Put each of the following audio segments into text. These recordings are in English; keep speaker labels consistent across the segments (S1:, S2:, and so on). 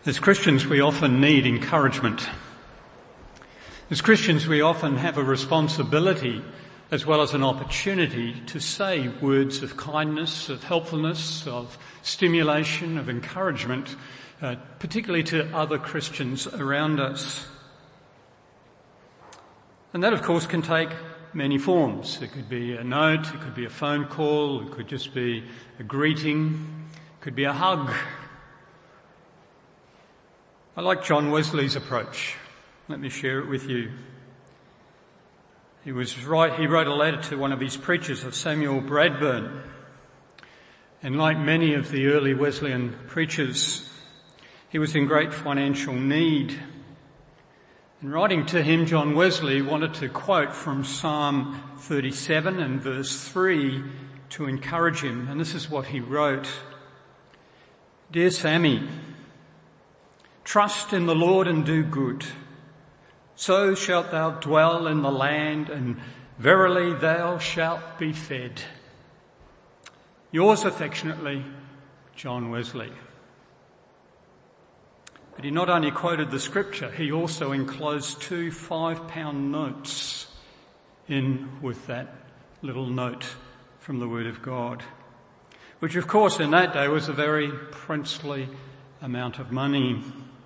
S1: As Christians, we often need encouragement. As Christians, we often have a responsibility as well as an opportunity to say words of kindness, of helpfulness, of stimulation, of encouragement, particularly to other Christians around us. And that, of course, can take many forms. It could be a note, it could be a phone call, it could just be a greeting, it could be a hug. I like John Wesley's approach. Let me share it with you. He wrote a letter to one of his preachers, of Samuel Bradburn. And like many of the early Wesleyan preachers, he was in great financial need. In writing to him, John Wesley wanted to quote from Psalm 37 and verse 3 to encourage him. And this is what he wrote. Dear Sammy, trust in the Lord and do good. So shalt thou dwell in the land, and verily thou shalt be fed. Yours affectionately, John Wesley. But he not only quoted the scripture, he also enclosed 2 5-pound notes in with that little note from the Word of God, which of course in that day was a very princely amount of money.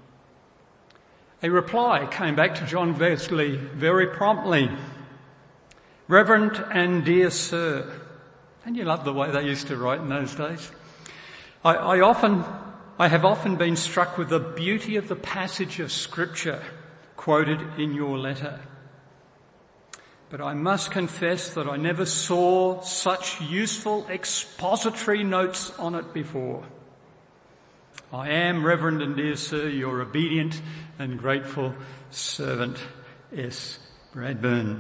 S1: A reply came back to John Wesley very promptly. Reverend and dear sir. And you love the way they used to write in those days. I have often been struck with the beauty of the passage of scripture quoted in your letter. But I must confess that I never saw such useful expository notes on it before. I am, Reverend and dear sir, your obedient and grateful servant, S. Bradburn.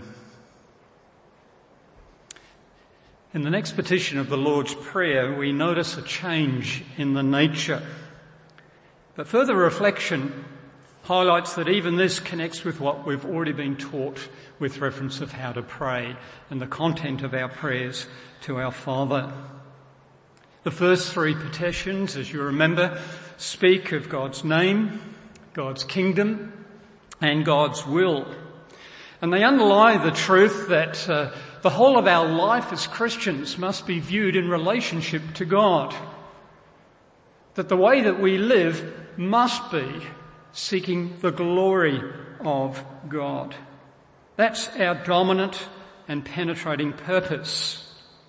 S1: In the next petition of the Lord's Prayer, we notice a change in the nature. But further reflection highlights that even this connects with what we've already been taught with reference of how to pray and the content of our prayers to our Father. The first 3 petitions, as you remember, speak of God's name, God's kingdom, and God's will. And they underlie the truth that the whole of our life as Christians must be viewed in relationship to God. That the way that we live must be seeking the glory of God. That's our dominant and penetrating purpose.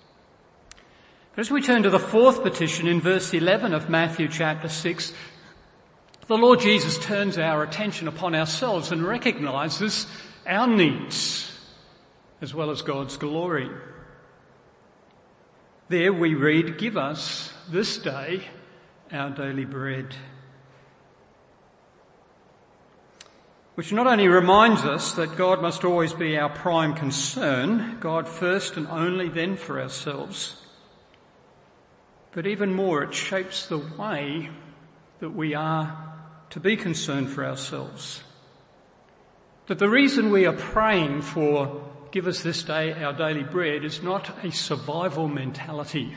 S1: As we turn to the 4th petition in verse 11 of Matthew chapter 6, the Lord Jesus turns our attention upon ourselves and recognises our needs as well as God's glory. There we read, give us this day our daily bread. Which not only reminds us that God must always be our prime concern, God first and only, then for ourselves, but even more, it shapes the way that we are to be concerned for ourselves. That the reason we are praying for give us this day our daily bread is not a survival mentality,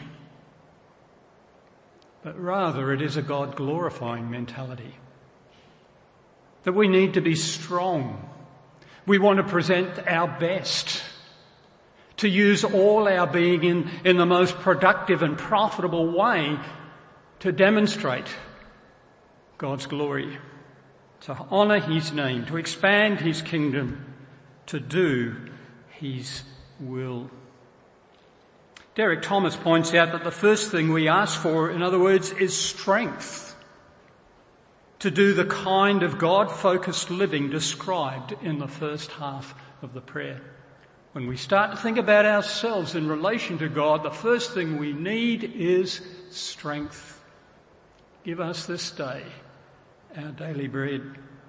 S1: but rather it is a God-glorifying mentality. That we need to be strong. We want to present our best. To use all our being in the most productive and profitable way to demonstrate God's glory, to honour His name, to expand His kingdom, to do His will. Derek Thomas points out that the first thing we ask for, in other words, is strength to do the kind of God-focused living described in the first half of the prayer. When we start to think about ourselves in relation to God, the first thing we need is strength. Give us this day our daily bread.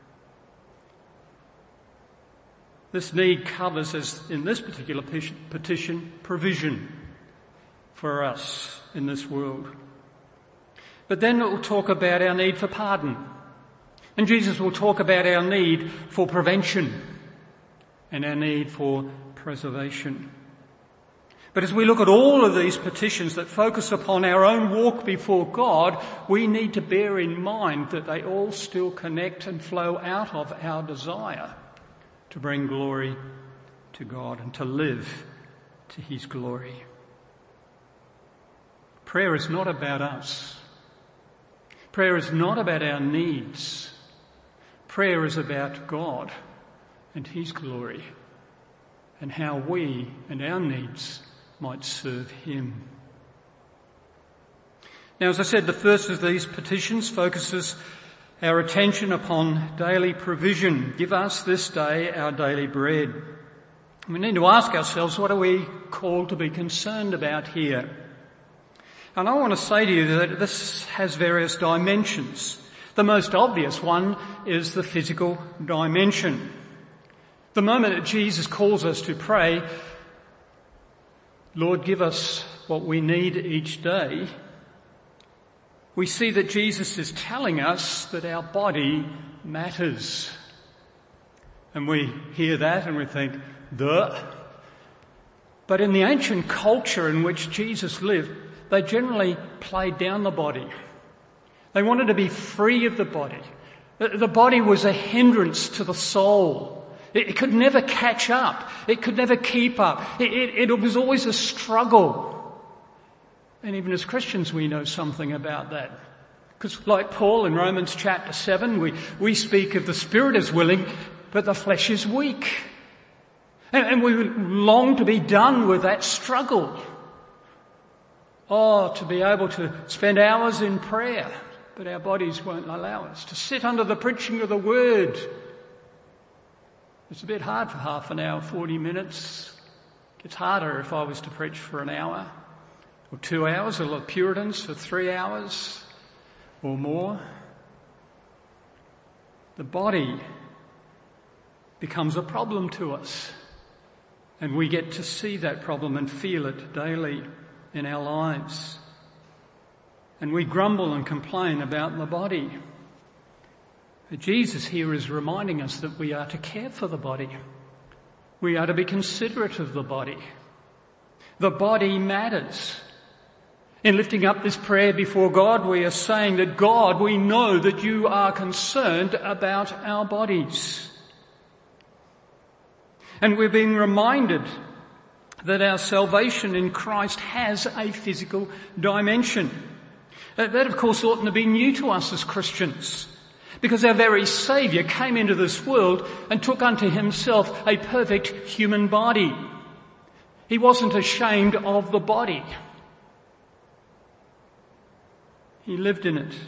S1: This need covers, as in this particular petition, provision for us in this world. But then it will talk about our need for pardon. And Jesus will talk about our need for prevention and our need for preservation. But as we look at all of these petitions that focus upon our own walk before God, we need to bear in mind that they all still connect and flow out of our desire to bring glory to God and to live to his glory. Prayer is not about us. Prayer is not about our needs. Prayer is about God and his glory and how we and our needs might serve him. Now, as I said, the first of these petitions focuses our attention upon daily provision. Give us this day our daily bread. We need to ask ourselves, what are we called to be concerned about here? And I want to say to you that this has various dimensions. The most obvious one is the physical dimension. The moment that Jesus calls us to pray, Lord, give us what we need each day, we see that Jesus is telling us that our body matters. And we hear that and we think, duh. But in the ancient culture in which Jesus lived, they generally played down the body. They wanted to be free of the body. The body was a hindrance to the soul. It could never catch up. It could never keep up. It was always a struggle. And even as Christians we know something about that. Because like Paul in Romans chapter 7, we speak of the spirit is willing, but the flesh is weak. And we long to be done with that struggle. Oh, to be able to spend hours in prayer, but our bodies won't allow us. To sit under the preaching of the word. It's a bit hard for half an hour, 40 minutes. It's harder if I was to preach for an hour or 2 hours, or the Puritans for 3 hours or more. The body becomes a problem to us, and we get to see that problem and feel it daily in our lives. And we grumble and complain about the body. But Jesus here is reminding us that we are to care for the body. We are to be considerate of the body. The body matters. In lifting up this prayer before God, we are saying that God, we know that you are concerned about our bodies. And we're being reminded that our salvation in Christ has a physical dimension. That, of course, oughtn't to be new to us as Christians, because our very Saviour came into this world and took unto himself a perfect human body. He wasn't ashamed of the body. He lived in it.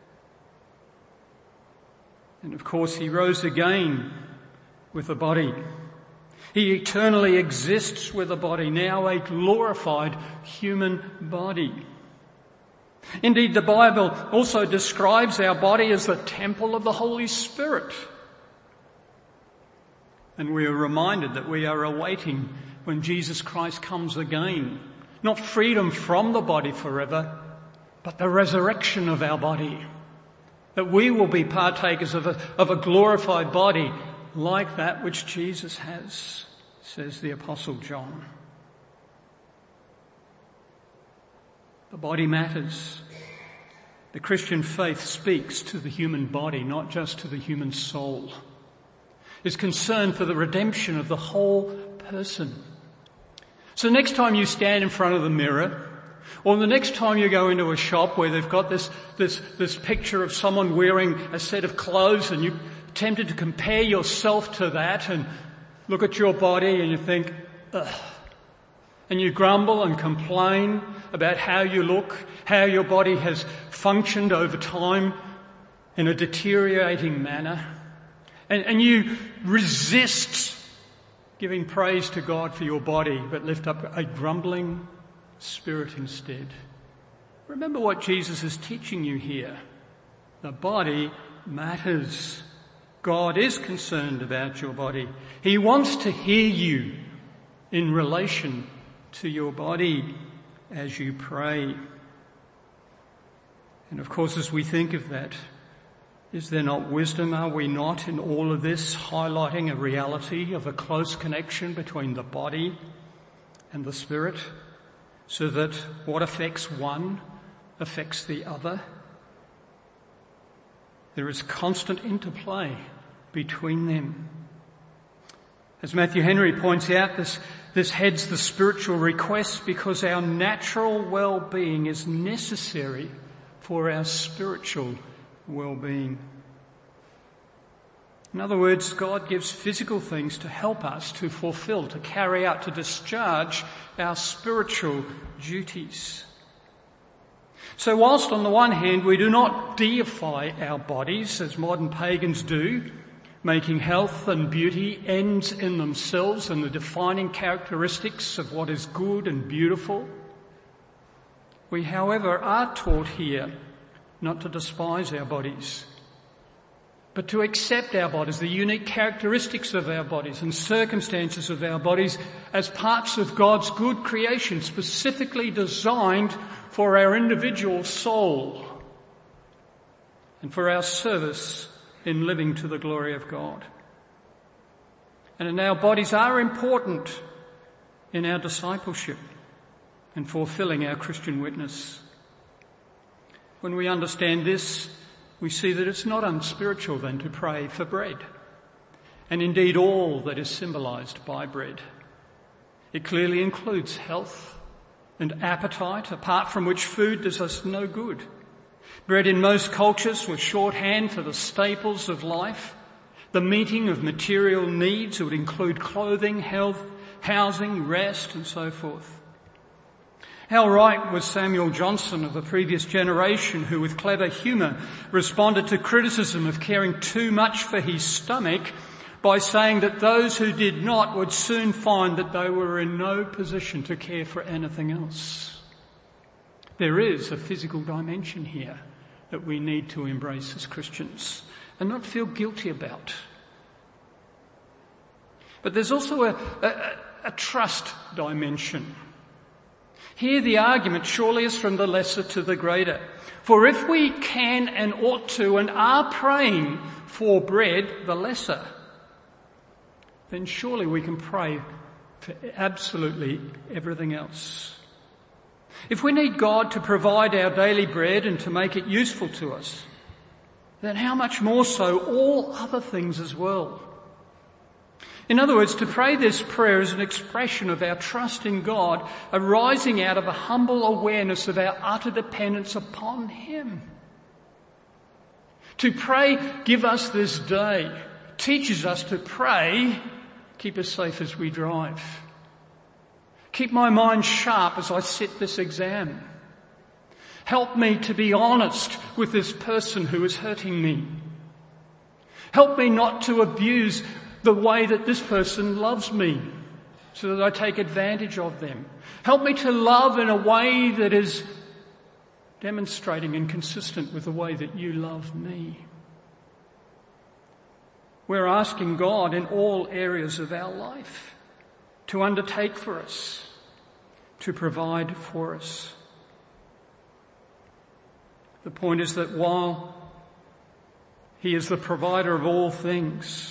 S1: And of course, he rose again with a body. He eternally exists with a body, now a glorified human body. Indeed, the Bible also describes our body as the temple of the Holy Spirit. And we are reminded that we are awaiting when Jesus Christ comes again, not freedom from the body forever, but the resurrection of our body. That we will be partakers of a glorified body like that which Jesus has, says the Apostle John. The body matters. The Christian faith speaks to the human body, not just to the human soul. It's concerned for the redemption of the whole person. So next time you stand in front of the mirror, or the next time you go into a shop where they've got this picture of someone wearing a set of clothes and you're tempted to compare yourself to that and look at your body and you think, ugh. And you grumble and complain about how you look, how your body has functioned over time in a deteriorating manner. And you resist giving praise to God for your body, but lift up a grumbling spirit instead. Remember what Jesus is teaching you here. The body matters. God is concerned about your body. He wants to hear you in relation to your body as you pray. And of course, as we think of that, is there not wisdom? Are we not in all of this highlighting a reality of a close connection between the body and the Spirit, so that what affects one affects the other. There is constant interplay between them. As Matthew Henry points out, this heads the spiritual request because our natural well-being is necessary for our spiritual well-being. In other words, God gives physical things to help us to fulfill, to carry out, to discharge our spiritual duties. So whilst on the one hand we do not deify our bodies as modern pagans do, making health and beauty ends in themselves and the defining characteristics of what is good and beautiful, we, however, are taught here not to despise our bodies, but to accept our bodies, the unique characteristics of our bodies and circumstances of our bodies as parts of God's good creation, specifically designed for our individual soul and for our service in living to the glory of God. And our bodies are important in our discipleship and fulfilling our Christian witness. When we understand this, we see that it's not unspiritual then to pray for bread, and indeed all that is symbolised by bread. It clearly includes health and appetite, apart from which food does us no good. Bread in most cultures was shorthand for the staples of life. The meeting of material needs would include clothing, health, housing, rest, and so forth. How right was Samuel Johnson of the previous generation, who with clever humour responded to criticism of caring too much for his stomach by saying that those who did not would soon find that they were in no position to care for anything else. There is a physical dimension here that we need to embrace as Christians and not feel guilty about. But there's also a trust dimension. Here the argument surely is from the lesser to the greater. For if we can and ought to and are praying for bread, the lesser, then surely we can pray for absolutely everything else. If we need God to provide our daily bread and to make it useful to us, then how much more so all other things as well. In other words, to pray this prayer is an expression of our trust in God, arising out of a humble awareness of our utter dependence upon Him. To pray, give us this day, teaches us to pray, keep us safe as we drive. Keep my mind sharp as I sit this exam. Help me to be honest with this person who is hurting me. Help me not to abuse the way that this person loves me so that I take advantage of them. Help me to love in a way that is demonstrating and consistent with the way that you love me. We're asking God in all areas of our life to undertake for us, to provide for us. The point is that while He is the provider of all things,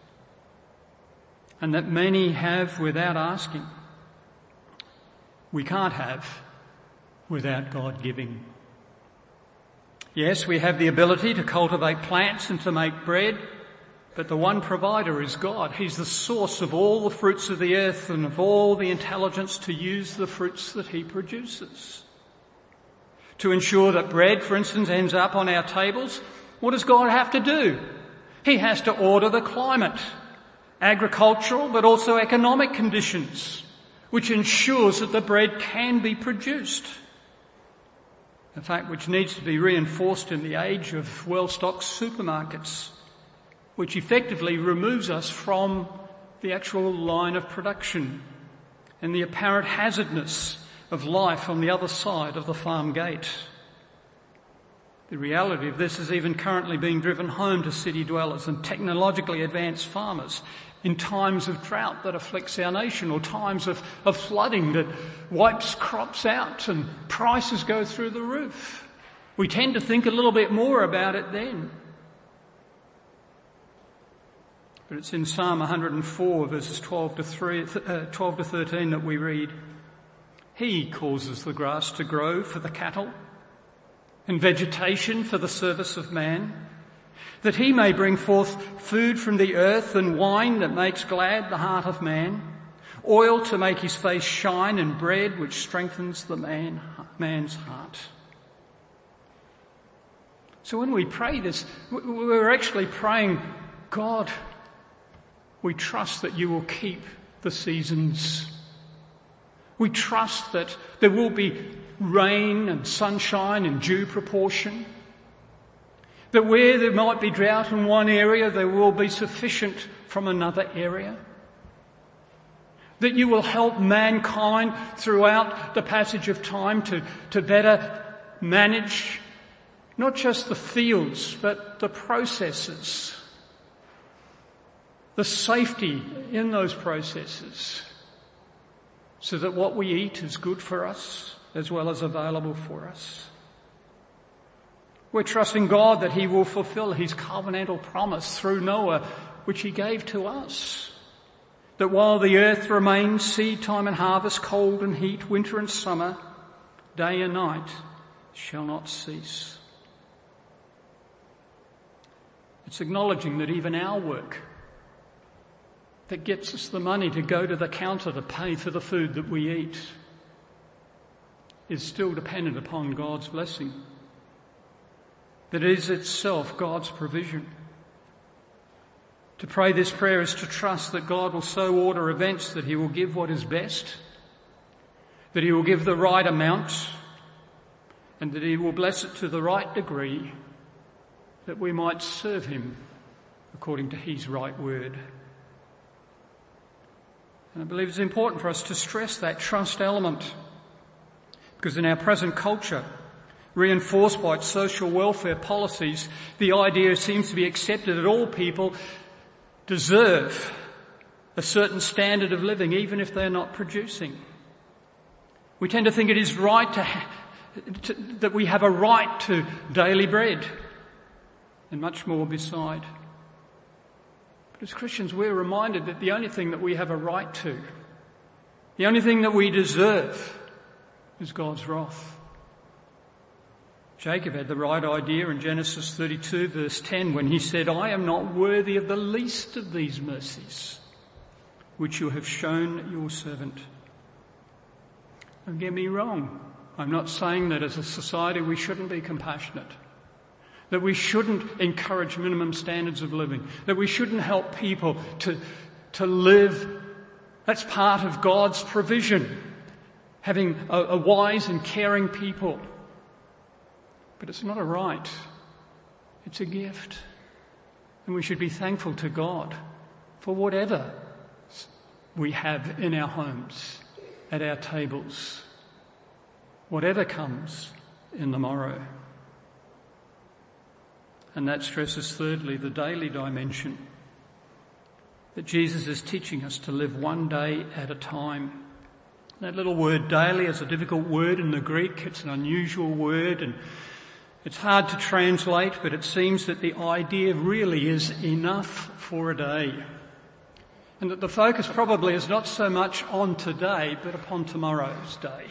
S1: and that many have without asking, we can't have without God giving. Yes, we have the ability to cultivate plants and to make bread, but the one provider is God. He's the source of all the fruits of the earth and of all the intelligence to use the fruits that He produces. To ensure that bread, for instance, ends up on our tables, what does God have to do? He has to order the climate, agricultural but also economic conditions, which ensures that the bread can be produced. A fact which needs to be reinforced in the age of well-stocked supermarkets, which effectively removes us from the actual line of production and the apparent hazardness of life on the other side of the farm gate. The reality of this is even currently being driven home to city dwellers and technologically advanced farmers in times of drought that afflicts our nation, or times of flooding that wipes crops out and prices go through the roof. We tend to think a little bit more about it then. But it's in Psalm 104 verses 12 to 13 that we read, He causes the grass to grow for the cattle and vegetation for the service of man, that he may bring forth food from the earth and wine that makes glad the heart of man, oil to make his face shine and bread which strengthens the man's heart. So when we pray this, we're actually praying, God, we trust that you will keep the seasons. We trust that there will be rain and sunshine in due proportion. That where there might be drought in one area, there will be sufficient from another area. That you will help mankind throughout the passage of time to better manage not just the fields, but the processes, the safety in those processes, so that what we eat is good for us as well as available for us. We're trusting God that he will fulfill his covenantal promise through Noah, which he gave to us. That while the earth remains, seed time and harvest, cold and heat, winter and summer, day and night shall not cease. It's acknowledging that even our work that gets us the money to go to the counter to pay for the food that we eat is still dependent upon God's blessing. That it is itself God's provision. To pray this prayer is to trust that God will so order events that he will give what is best, that he will give the right amount, and that he will bless it to the right degree, that we might serve him according to his right word. And I believe it's important for us to stress that trust element, because in our present culture, reinforced by its social welfare policies, the idea seems to be accepted that all people deserve a certain standard of living, even if they're not producing. We tend to think it is right that we have a right to daily bread and much more beside. But as Christians, we're reminded that the only thing that we have a right to, the only thing that we deserve, is God's wrath. Jacob had the right idea in Genesis 32 verse 10 when he said, I am not worthy of the least of these mercies which you have shown your servant. Don't get me wrong. I'm not saying that as a society we shouldn't be compassionate, that we shouldn't encourage minimum standards of living, that we shouldn't help people to live. That's part of God's provision, having a wise and caring people. But it's not a right. It's a gift. And we should be thankful to God for whatever we have in our homes, at our tables, whatever comes in the morrow. And that stresses thirdly the daily dimension, that Jesus is teaching us to live one day at a time. That little word daily is a difficult word in the Greek. It's an unusual word and it's hard to translate, but it seems that the idea really is enough for a day. And that the focus probably is not so much on today, but upon tomorrow's day.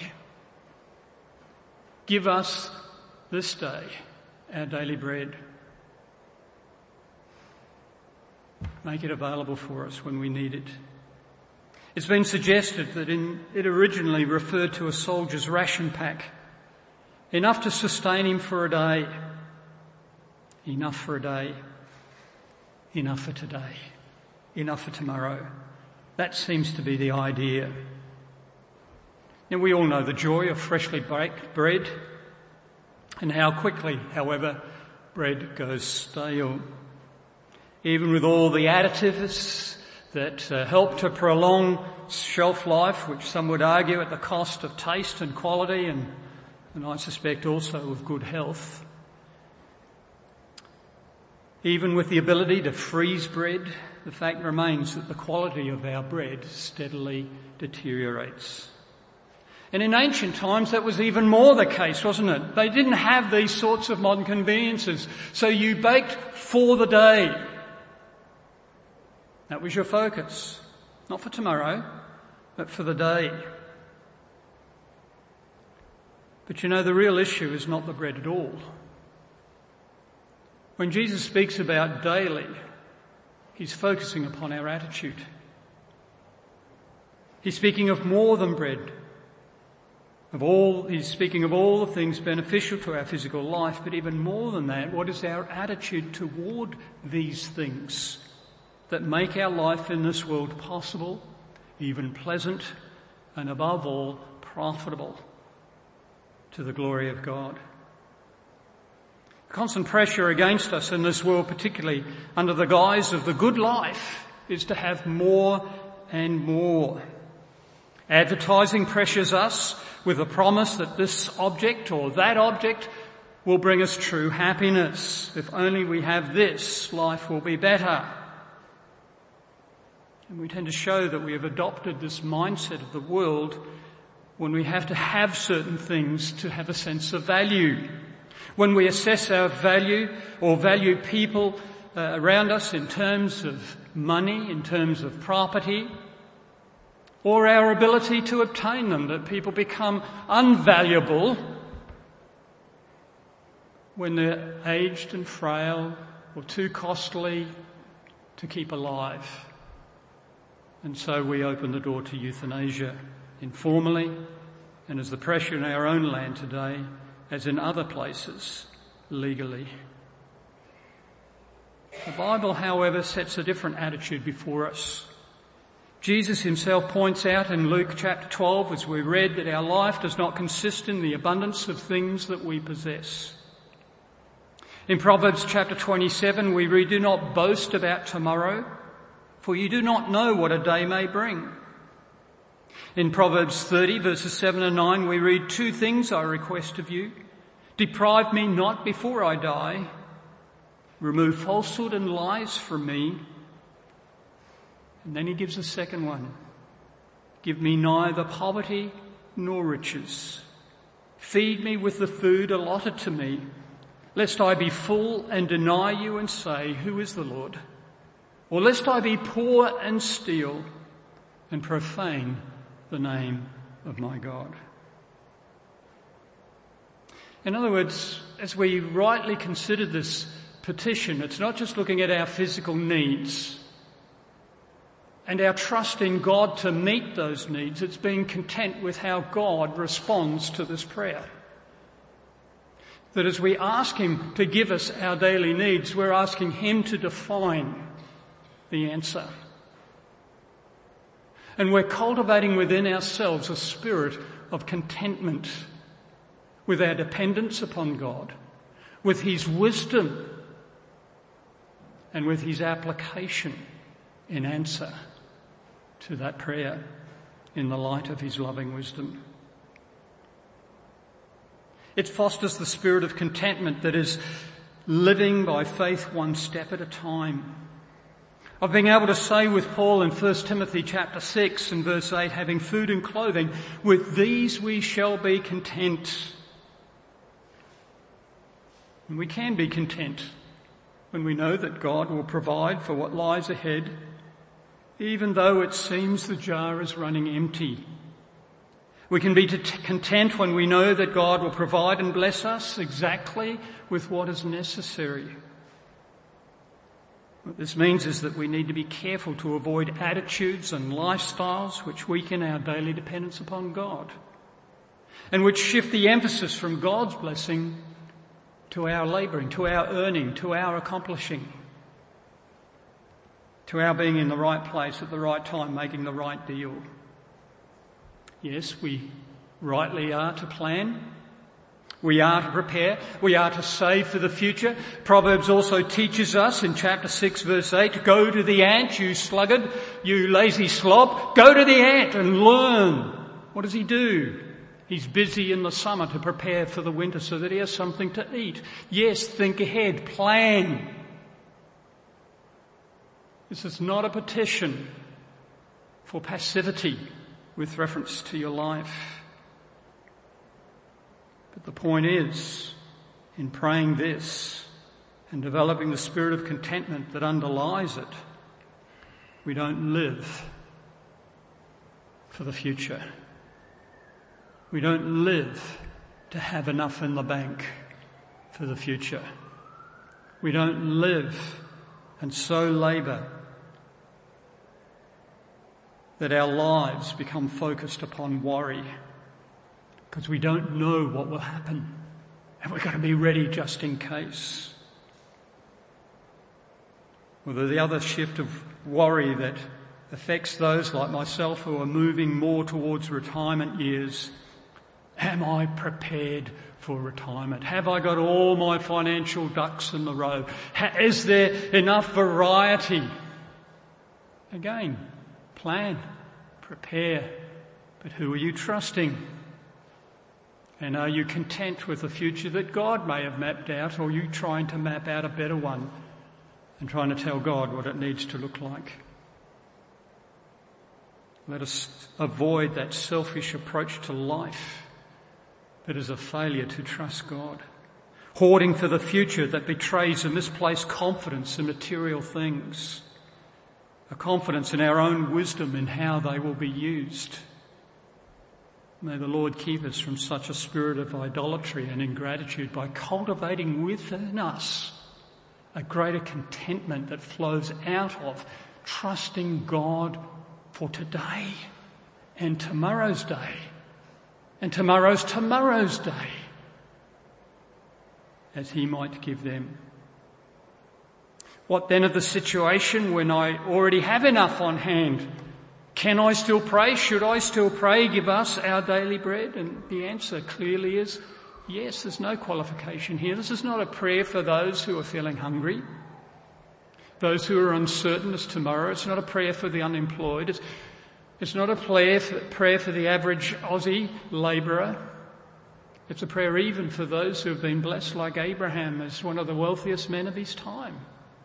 S1: Give us this day our daily bread. Make it available for us when we need it. It's been suggested that it originally referred to a soldier's ration pack. Enough to sustain him for a day. Enough for a day. Enough for today. Enough for tomorrow. That seems to be the idea. Now we all know the joy of freshly baked bread and how quickly, however, bread goes stale. Even with all the additives that help to prolong shelf life, which some would argue at the cost of taste and quality and I suspect also of good health. Even with the ability to freeze bread, the fact remains that the quality of our bread steadily deteriorates. And in ancient times that was even more the case, wasn't it? They didn't have these sorts of modern conveniences. So you baked for the day. That was your focus. Not for tomorrow, but for the day. But you know, the real issue is not the bread at all. When Jesus speaks about daily, he's focusing upon our attitude. He's speaking of more than bread. He's speaking of all the things beneficial to our physical life, but even more than that, what is our attitude toward these things that make our life in this world possible, even pleasant, and above all, profitable to the glory of God? Constant pressure against us in this world, particularly under the guise of the good life, is to have more and more. Advertising pressures us with the promise that this object or that object will bring us true happiness. If only we have this, life will be better. And we tend to show that we have adopted this mindset of the world when we have to have certain things to have a sense of value. When we assess our value or value people around us in terms of money, in terms of property, or our ability to obtain them, that people become unvaluable when they're aged and frail or too costly to keep alive. And so we open the door to euthanasia, informally, and as the pressure in our own land today, as in other places, legally. The Bible, however, sets a different attitude before us. Jesus himself points out in Luke chapter 12, as we read, that our life does not consist in the abundance of things that we possess. In Proverbs chapter 27, we read, "Do not boast about tomorrow, for you do not know what a day may bring." In Proverbs 30, verses 7 and 9, we read, "Two things I request of you. Deprive me not before I die. Remove falsehood and lies from me." And then he gives a second one. "Give me neither poverty nor riches. Feed me with the food allotted to me, lest I be full and deny you and say, 'Who is the Lord?' Or lest I be poor and steal and profane the name of my God." In other words, as we rightly consider this petition, it's not just looking at our physical needs and our trust in God to meet those needs. It's being content with how God responds to this prayer. That as we ask him to give us our daily needs, we're asking him to define the answer. And we're cultivating within ourselves a spirit of contentment with our dependence upon God, with his wisdom, and with his application in answer to that prayer in the light of his loving wisdom. It fosters the spirit of contentment that is living by faith one step at a time. Of being able to say with Paul in 1 Timothy chapter 6 and verse 8, "Having food and clothing, with these we shall be content." And we can be content when we know that God will provide for what lies ahead, even though it seems the jar is running empty. We can be content when we know that God will provide and bless us exactly with what is necessary. What this means is that we need to be careful to avoid attitudes and lifestyles which weaken our daily dependence upon God and which shift the emphasis from God's blessing to our labouring, to our earning, to our accomplishing, to our being in the right place at the right time, making the right deal. Yes, we rightly are to plan. We are to prepare. We are to save for the future. Proverbs also teaches us in chapter 6 verse 8, "Go to the ant, you sluggard, you lazy slob. Go to the ant and learn." What does he do? He's busy in the summer to prepare for the winter so that he has something to eat. Yes, think ahead, plan. This is not a petition for passivity with reference to your life. But the point is, in praying this and developing the spirit of contentment that underlies it, We don't live for the future. We don't live to have enough in the bank for the future. We don't live and so labour that our lives become focused upon worry, because we don't know what will happen and we've got to be ready just in case. Well, the other shift of worry that affects those like myself who are moving more towards retirement years: am I prepared for retirement? Have I got all my financial ducks in the row? Is there enough variety? Again, plan, prepare, but who are you trusting? And are you content with the future that God may have mapped out, or are you trying to map out a better one and trying to tell God what it needs to look like? Let us avoid that selfish approach to life that is a failure to trust God. Hoarding for the future that betrays a misplaced confidence in material things, a confidence in our own wisdom in how they will be used. May the Lord keep us from such a spirit of idolatry and ingratitude by cultivating within us a greater contentment that flows out of trusting God for today and tomorrow's day and tomorrow's day, as He might give them. What then of the situation when I already have enough on hand? Can I still pray? Should I still pray, give us our daily bread? And the answer clearly is yes. There's no qualification here. This is not a prayer for those who are feeling hungry, those who are uncertain as tomorrow. It's not a prayer for the unemployed. It's not a prayer for the average Aussie labourer. It's a prayer even for those who have been blessed like Abraham as one of the wealthiest men of his time,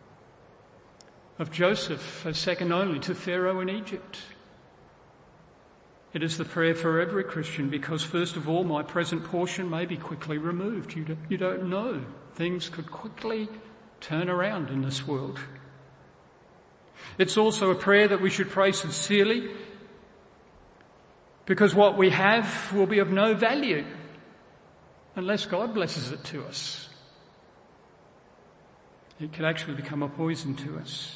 S1: of Joseph as second only to Pharaoh in Egypt. It is the prayer for every Christian because, first of all, my present portion may be quickly removed. You don't know. Things could quickly turn around in this world. It's also a prayer that we should pray sincerely because what we have will be of no value unless God blesses it to us. It could actually become a poison to us.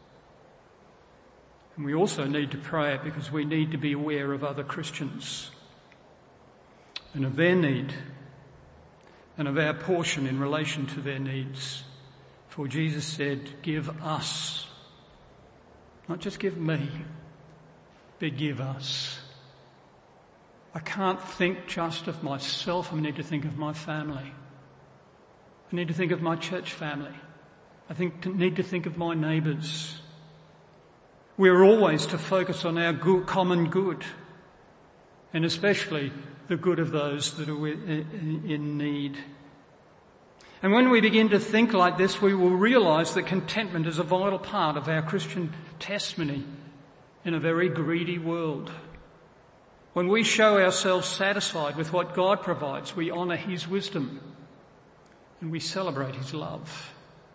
S1: And we also need to pray it because we need to be aware of other Christians and of their need and of our portion in relation to their needs. For Jesus said, give us, not just give me, but give us. I can't think just of myself. I need to think of my family. I need to think of my church family. I need to think of my neighbours. We're always to focus on our common good, and especially the good of those that are in need. And when we begin to think like this, we will realise that contentment is a vital part of our Christian testimony in a very greedy world. When we show ourselves satisfied with what God provides, we honour His wisdom and we celebrate His love.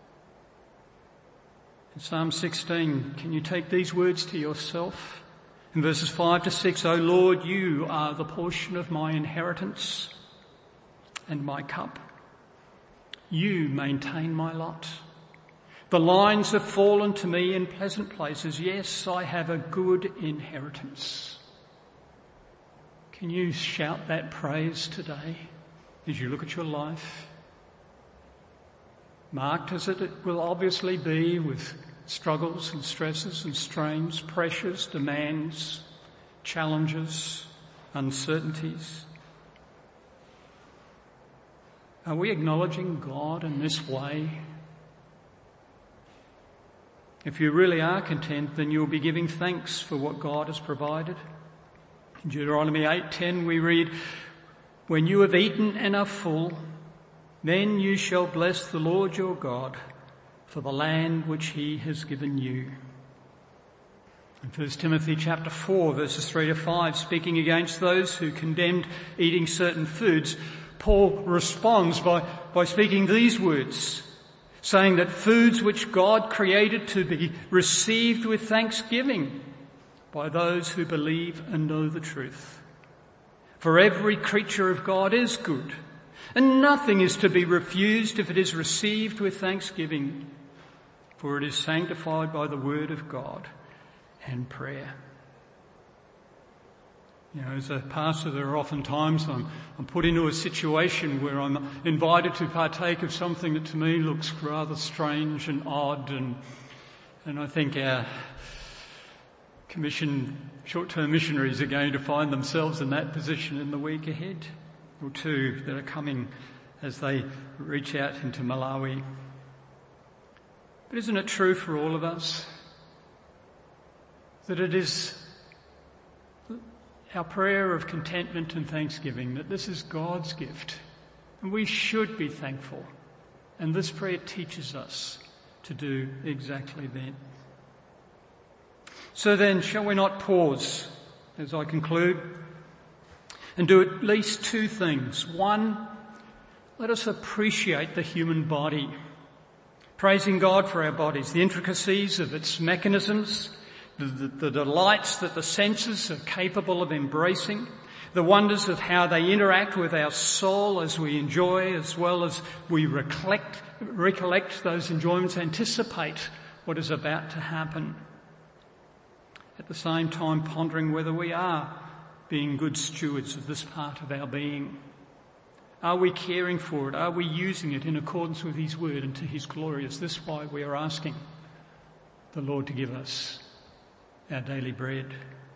S1: In Psalm 16, can you take these words to yourself? In verses 5 to 6, O Lord, you are the portion of my inheritance and my cup. You maintain my lot. The lines have fallen to me in pleasant places. Yes, I have a good inheritance. Can you shout that praise today as you look at your life? Marked as it will obviously be with struggles and stresses and strains, pressures, demands, challenges, uncertainties. Are we acknowledging God in this way? If you really are content, then you'll be giving thanks for what God has provided. In Deuteronomy 8:10 we read, when you have eaten and are full, then you shall bless the Lord your God for the land which He has given you. In 1 Timothy chapter 4 verses 3 to 5, speaking against those who condemned eating certain foods, Paul responds by speaking these words, saying that foods which God created to be received with thanksgiving by those who believe and know the truth. For every creature of God is good, and nothing is to be refused if it is received with thanksgiving, for it is sanctified by the word of God and prayer. You know, as a pastor, there are often times I'm put into a situation where I'm invited to partake of something that to me looks rather strange and odd, and I think our commissioned short-term missionaries are going to find themselves in that position in the week ahead, or two that are coming as they reach out into Malawi. But isn't it true for all of us that it is our prayer of contentment and thanksgiving that this is God's gift, and we should be thankful, and this prayer teaches us to do exactly that. So then, shall we not pause as I conclude and do at least two things? One, let us appreciate the human body, praising God for our bodies, the intricacies of its mechanisms, the delights that the senses are capable of embracing, the wonders of how they interact with our soul as we enjoy, as well as we recollect those enjoyments, anticipate what is about to happen. At the same time, pondering whether we are being good stewards of this part of our being. Are we caring for it? Are we using it in accordance with His word and to His glory? Is this why we are asking the Lord to give us our daily bread?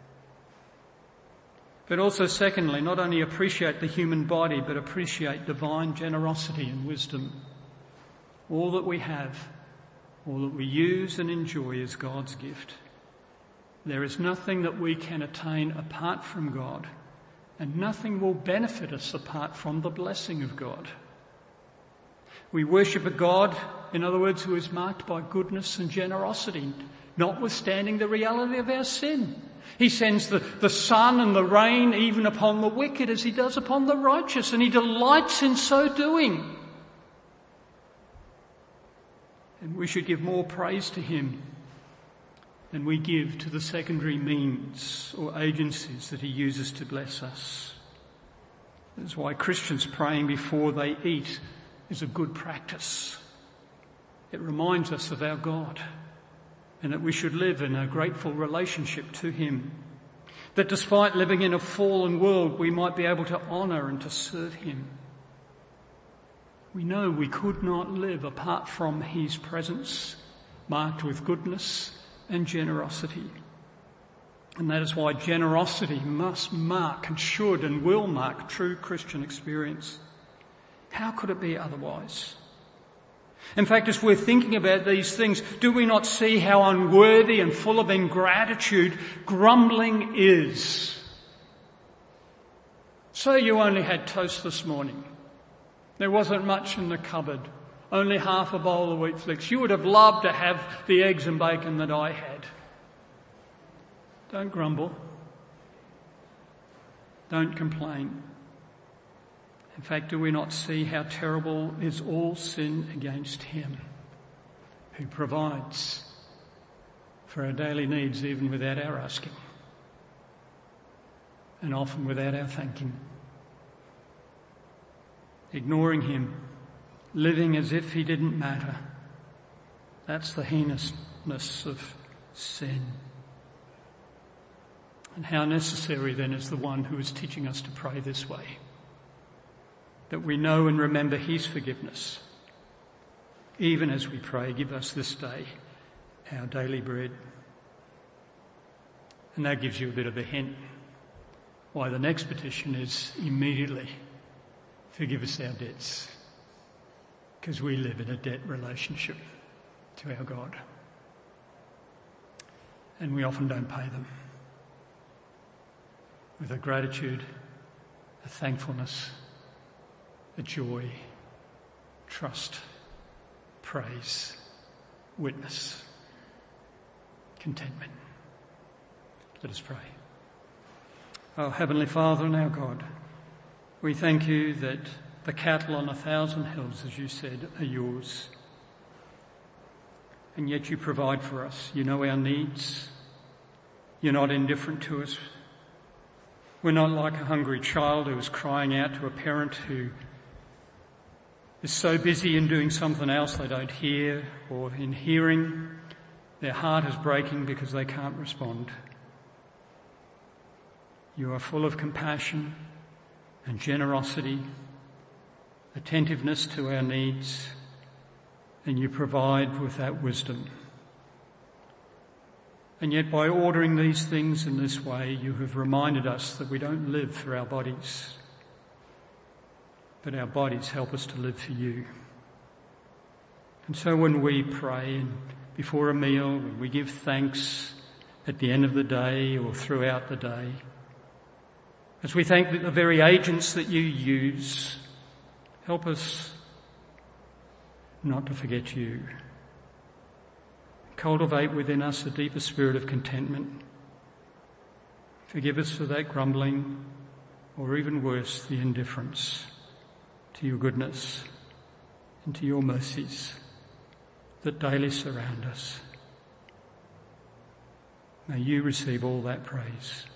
S1: But also, secondly, not only appreciate the human body, but appreciate divine generosity and wisdom. All that we have, all that we use and enjoy is God's gift. There is nothing that we can attain apart from God, and nothing will benefit us apart from the blessing of God. We worship a God, in other words, who is marked by goodness and generosity, notwithstanding the reality of our sin. He sends the sun and the rain even upon the wicked as He does upon the righteous, and He delights in so doing. And we should give more praise to Him than we give to the secondary means or agencies that He uses to bless us. That's why Christians praying before they eat is a good practice. It reminds us of our God, and that we should live in a grateful relationship to Him. That despite living in a fallen world, we might be able to honour and to serve Him. We know we could not live apart from His presence, marked with goodness and generosity. And that is why generosity must mark and should and will mark true Christian experience. How could it be otherwise? In fact, as we're thinking about these things, do we not see how unworthy and full of ingratitude grumbling is? So you only had toast this morning. There wasn't much in the cupboard. Only half a bowl of wheat flakes. You would have loved to have the eggs and bacon that I had. Don't grumble. Don't complain. In fact, do we not see how terrible is all sin against Him who provides for our daily needs even without our asking, and often without our thanking? Ignoring Him, living as if He didn't matter. That's the heinousness of sin. And how necessary then is the one who is teaching us to pray this way, that we know and remember His forgiveness. Even as we pray, give us this day our daily bread. And that gives you a bit of a hint why the next petition is immediately, forgive us our debts. Because we live in a debt relationship to our God. And we often don't pay them. With a gratitude, a thankfulness, a joy, trust, praise, witness, contentment. Let us pray. Oh, Heavenly Father and our God, we thank You that the cattle on 1,000 hills, as You said, are Yours. and yet you provide for us. You know our needs. You're not indifferent to us. We're not like a hungry child who is crying out to a parent who is so busy in doing something else they don't hear, or in hearing their heart is breaking because they can't respond. You are full of compassion and generosity, attentiveness to our needs, and you provide with that wisdom. And yet by ordering these things in this way, you have reminded us that we don't live for our bodies, but our bodies help us to live for you. And so when we pray and before a meal, when we give thanks at the end of the day or throughout the day, as we thank the very agents that you use, help us not to forget you. Cultivate within us a deeper spirit of contentment. Forgive us for that grumbling, or even worse, the indifference to your goodness and to your mercies that daily surround us. May you receive all that praise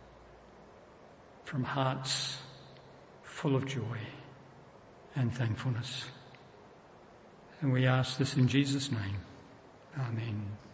S1: from hearts full of joy and thankfulness. And we ask this in Jesus' name. Amen.